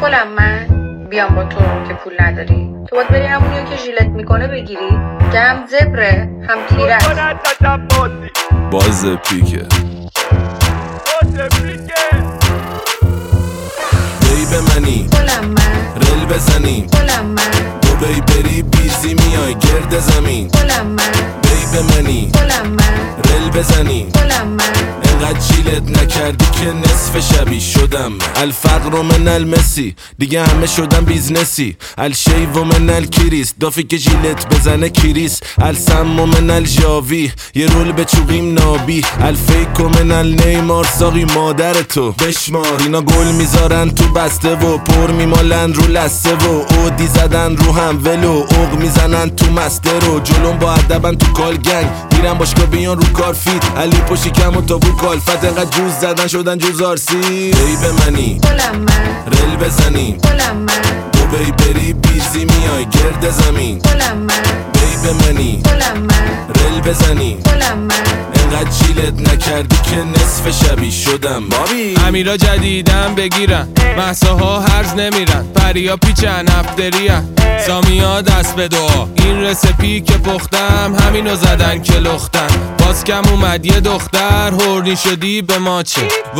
کلم من بیام با تو که پول نداری. تو باید بری همونیو که ژیلت میکنه بگیری که هم زبره هم تیره. باز پیکه بی به منی کلم من رل بزنیم کلم من دوبی بری بیزی میای گرد زمین. کلم من بی به منی کلم من رل بزنیم کلم من انقدر جیلت نکردی که نصف شبی شدم. الفقر من المسی دیگه همه شدم بیزنسی. الشیو من الکریس دافی که جیلت بزنه کریس. السم من الجاوی یه رول به چوقیم نابی. الفیک من النیمار ساقی مادر تو بشمار. اینا گل میذارن تو بسته و پر میمالن رو لسته و اودی زدن رو هم ولو اوق میزنن تو مسته رو. جلوم با ادبن تو کال گنگ میرن باشگاه بیان رو کار فیت. علی پشی کم و تابو کالفت انقدر جوز زدن شدن جوز آرسی. بی به منی کلم من رل بزنیم کلم من دوبی بری بیزی میای گرد زمین. کلم من بی به منی کلم من رل بزنیم کلم من انقدر جیلت نکردی که نصف شبی شدم. بابی امیرا جدیدن بگیرن محصاها هرز نمیرن. پریا پیچن افتریان سامیا دست به دعا. این رسپی که پختم همینو زدن که لختن. باز کم اومد یه دختر هورنی شدی به ما چه.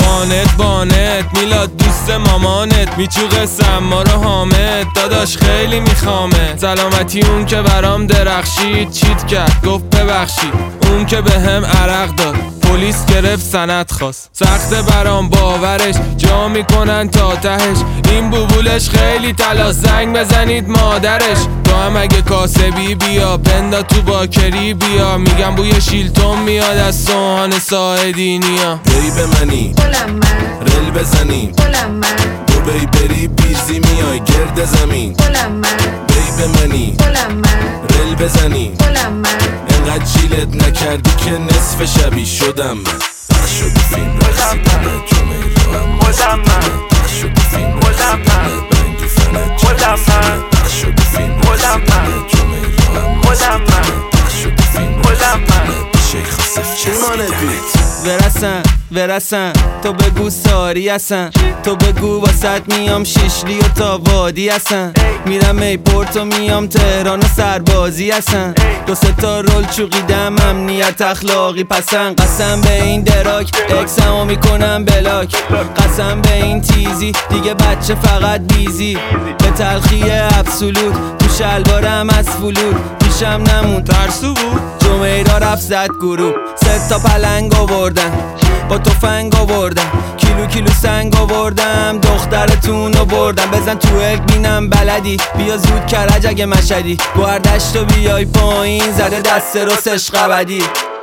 وانت میلاد دوست مامانت میچوقه سما رو حامد. داداش خیلی میخوامه سلامتی اون که برام درخشید. چیت کرد گفت ببخشید اون که به هم عرق داد. پلیس گرفت سند خواست سخته برام باورش. جا میکنن تا تهش این بوبولش خیلی تلا. زنگ بزنید مادرش. تو هم اگه کاسبی بیا پندا تو باکری بیا. میگم بوی شیلتون میاد از سوهان ساعدینیا. بی به منی کلم من رل بزنیم کلم من دوبی بری بیزی میای گرد زمین. کلم من بی به منی کلم من رل بزنیم کلم من انقدر جیلت نکردی که نصف شبی شدم. پخش شد فیلم رسیدن جمعه رو هم پخش شد فیلم رسیدن بنگی فنه پخش شد فیلم رسیدن جمعه رو هم پخش شد فیلم رسیدن شیخ صف چسبیدنت. ورسن تو بگو ساری هستن. تو بگو واسط میام شیشلی و تا وادی هستن. میرم ایپورت و میام تهران و سربازی هستن. دو سه تا رول چوقیدم امنیت اخلاقی پسند. قسم به این دراک اکسمو میکنم بلاک. قسم به این تیزی دیگه بچه فقط بیزی. به تلخی ابسولوت تو شلوارم از فلود. پیشم نمون ترسو بود جمعه را رفت زد گروه. 3 تا پلنگ آوردن با تفنگ آوردم. کیلو سنگ آوردم دخترتون رو بردم. بزن تو اک بینم بلدی بیا زود کرج اگه مشدی. گوهردشت و بیای پایین زده دست رسش قبدی.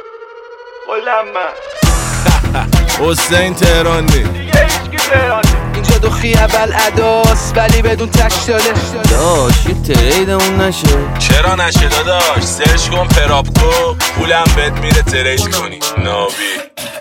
حسین تهرانی دیگه هیچکی تهرانی. اینجا دو اول اداس ولی بدون تک داده. داش یه تریدمون نشه. چرا نشه داداش سرچ کن پراپکو پولم بهت میره ترید کنی ناوی.